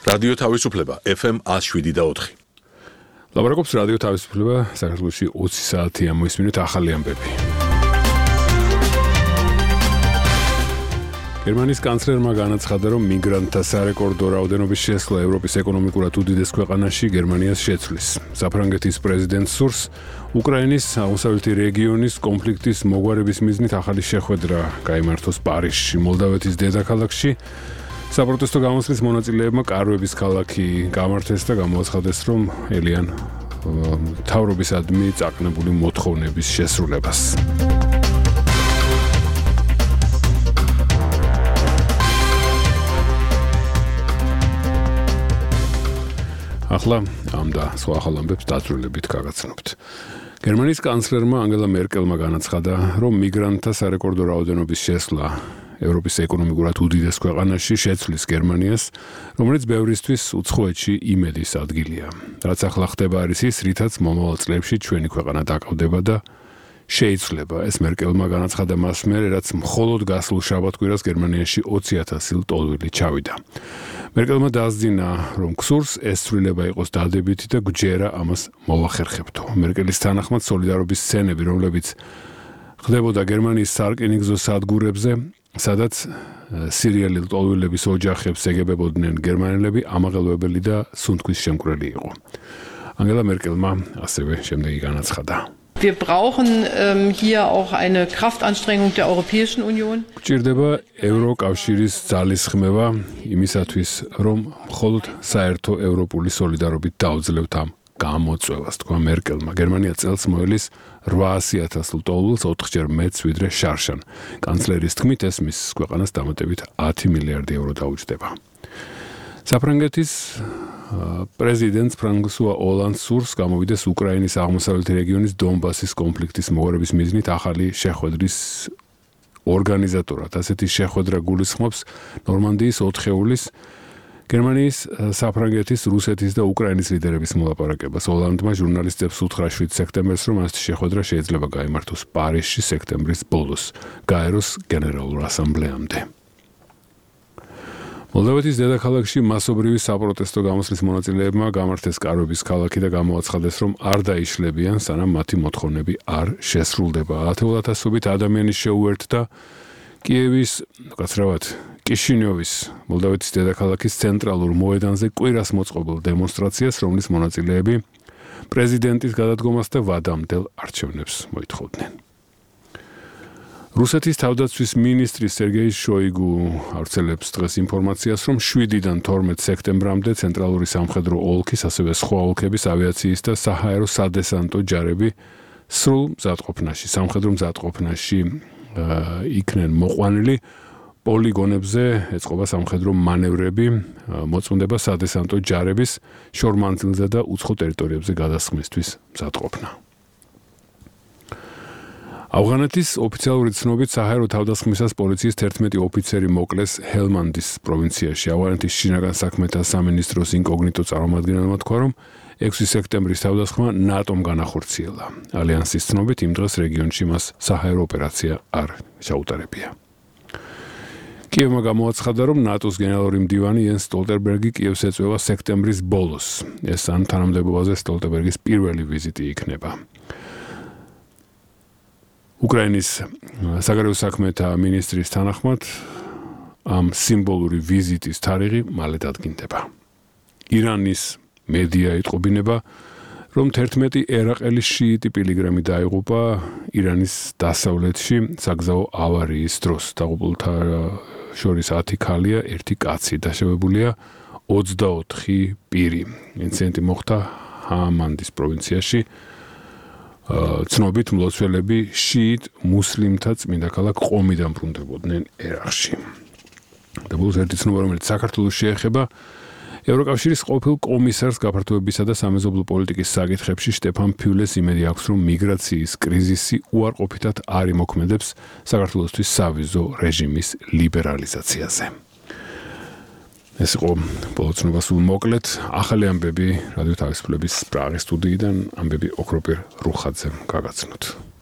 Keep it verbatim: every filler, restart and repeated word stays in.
რადიო თავისუფლება ეფ ემ one oh seven და four. ლაბორატორიის რადიო თავისუფლება საქართველოში ოცი საათი ამოისმინეთ ახალი ამბები. გერმანიის კანცლერმა განაცხადა, რომ მიგრანტთა სარეკორდო რაოდენობის შესვლა ევროპის ეკონომიკურად უდიდეს ქვეყანაში გერმანიას შეცვლის. საფრანგეთის პრეზიდენტს სურს უკრაინის აღმოსავლეთი რეგიონის კონფლიქტის მოგვარების მიზნით ახალი შეხვედრა გაიმართოს პარიზში, მოლდავეთის დედაქალაქში. საპროტესტო გამოსვლის მონაწილეებმა კარვების ქალაქი გამართეს და გამოაცხადეს, რომ ელიან მთავრობისადმი წაყნებული მოთხოვნების შესრულებას. ახლა ამ და სხვა ახალ ამბებს დაწვრილებით გაგაცნობთ. გერმანიის კანცლერმა ანგელა მერკელმა განაცხადა, რომ მიგრანტთა სარეკორდო რაოდენობის შესვლა ევროპის ეკონომიკურად უდიდეს ქვეყანაში შეცვლის გერმანიას, რომელიც ბევრისთვის უცხოეთში იმედის ადგილია. რაც ახლა ხდება არის ის, რითაც მომავალ წლებში ჩვენი ქვეყანა დაკავდება და შეიცვლება. ეს მერკელმა განაცხადა მას მერე, რაც მხოლოდ გასულ შაბათ-კვირას გერმანიაში ოცი ათასი ლტოლვილი ჩავიდა. მერკელმა დაასძინა, რომ გსურს ეს ცვლილება იყოს დადებითი და გვჯერა ამას მოვახერხებთო. მერკელის თანახმად სოლიდარობის სცენები, რომლებიც ხდებოდა გერმანიის სარკინიგზო სადგურებზე, სადაც სირიელი ლტოლვილების ოჯახებს ეგებებოდნენ გერმანელები, ამაღელვებელი და სუნთქვის შემკვრელი იყო. ანგელა მერკელმა ასევე შემდეგი განაცხადა. Wir brauchen ähm, hier auch eine Kraftanstrengung der Europäischen Union. გჭირდება ევროკავშირის ძალისხმევა იმისათვის, რომ მხოლოდ საერთო ევროპული სოლიდარობით დაუძლევთ ამ გამოწვევას, თქვა მერკელმა. გერმანია წელს მოელის რვაასი ათას ლტოლვილს, ოთხჯერ მეტს ვიდრე შარშან. კანცლერის თქმით, ეს მის ქვეყანას დამატებით ათი მილიარდი ევრო დაუჯდება. საფრანგეთის პრეზიდენტს ფრანსუა ოლანდს სურს გამოვიდეს უკრაინის აღმოსავლეთი რეგიონის დონბასის კონფლიქტის მოგვარების მიზნით ახალი შეხვედრის ორგანიზატორად. ასეთი შეხვედრა გულისხმობს ნორმანდიის ოთხეულის, გერმანიის, საფრანგეთის, რუსეთის და უკრაინის ლიდერების მოლაპარაკებას. ოლანდმა ჟურნალისტებს უთხრა შვიდ სექტემბერს, რომ ასეთი შეხვედრა შეიძლება გაიმართოს პარიზში სექტემბრის ბოლოს, გაეროს გენერალურ ასამბლეამდე. მოლდავეთის დედაქალაქში მასობრივი საპროტესტო გამოსვლის მონაწილეებმა გამართეს კარვების ქალაქი და გამოაცხადეს, რომ არ დაიშლებიან, სანამ მათი მოთხოვნები არ შესრულდება. ათეულათასობით ადამიანი შეუერთდა კიევის, კაცრავად, კიშინიოვის, მოლდავეთის დედაქალაქის ცენტრალურ მოედანზე კვირას მოწყობილ დემონსტრაციას, რომლის მონაწილეები პრეზიდენტის გადადგომას და ვადამდელ არჩევნებს მოითხოვდნენ. რუსეთის თავდაცვის მინისტრი სერგეი შოიგუ ავრცელებს დღეს ინფორმაციას, რომ შვიდიდან თორმეტ სექტემბრამდე ცენტრალური სამხედრო ოლქის, ასევე სხვა ოლქების ავიაციის და საჰაერო სადესანტო ჯარები სრულ მზადყოფნაში, სამხედრო მზადყოფნაში იქნენ მოყვანილი. პოლიგონებზე ეწყობა სამხედრო მანევრები, მოწმდება სადესანტო ჯარების შორმანძილზე და უცხო ტერიტორიებზე გადასხმისთვის მზადყოფნა. ავღანეთის ოფიციალური ცნობით საჰაერო თავდასხმისას პოლიციის თერთმეტი ოფიცერი მოკლეს ჰელმანდის პროვინციაში. ავღანეთის შინაგან საქმეთა სამინისტროს ინკოგნიტო წარმომადგენელმა თქვა, რომ ექვსი სექტემბრის თავდასხმა ნატომ განახორციელა. ალიანსის ცნობით იმ დღეს რეგიონში მას საჰაერო ოპერაცია არ ჩაუტარებია. კიევმა გამოაცხადა, რომ ნატოს გენერალური მდივანი იენს სტოლტენბერგი კიევს ეწვევა სექტემბრის ბოლოს. ეს ამ თანამდებობაზე სტოლტენბერგის პირველი ვიზიტი იქნება. უკრაინის საგარეო საქმეთა მინისტრის თანახმად ამ სიმბოლური ვიზიტის თარიღი მალე დადგინდება. ირანის მედია იტყობინება, რომ თერთმეტი ერაყელი შიიტი პილიგრიმი დაიღუპა ირანის დასავლეთში საგზაო ავარიის დროს. დაღუპულთა შორის ათი ქალია, ერთი კაცი, დაშავებულია ოცდაოთხი პირი. ინციდენტი მოხდა ჰამანდის პროვინციაში. ცნობით მლოცველები შიიტ მუსლიმთა წმინდა ქალაქ ყომიდან ბრუნდებოდნენ ერაყში. და ბოლოს ერთი ცნობა, რომელიც საქართველოს შეეხება, ევროკავშირის ყოფილ კომისარს გაფართოებისა და სამეზობლო პოლიტიკის საკითხებში შტეფან ფიულეს იმედი აქვს, რომ მიგრაციის კრიზისი უარყოფითად არ იმოქმედებს საქართველოსთვის სავიზო რეჟიმის ლიბერალიზაციაზე. ეს იყო ბოლო ცნობა სულ მოკლედ. ახალი ამბები რადიო თავისუფლების პრაღის სტუდიიდან, ამბები ოქროპირ რუხაძემ გაგაცნოთ.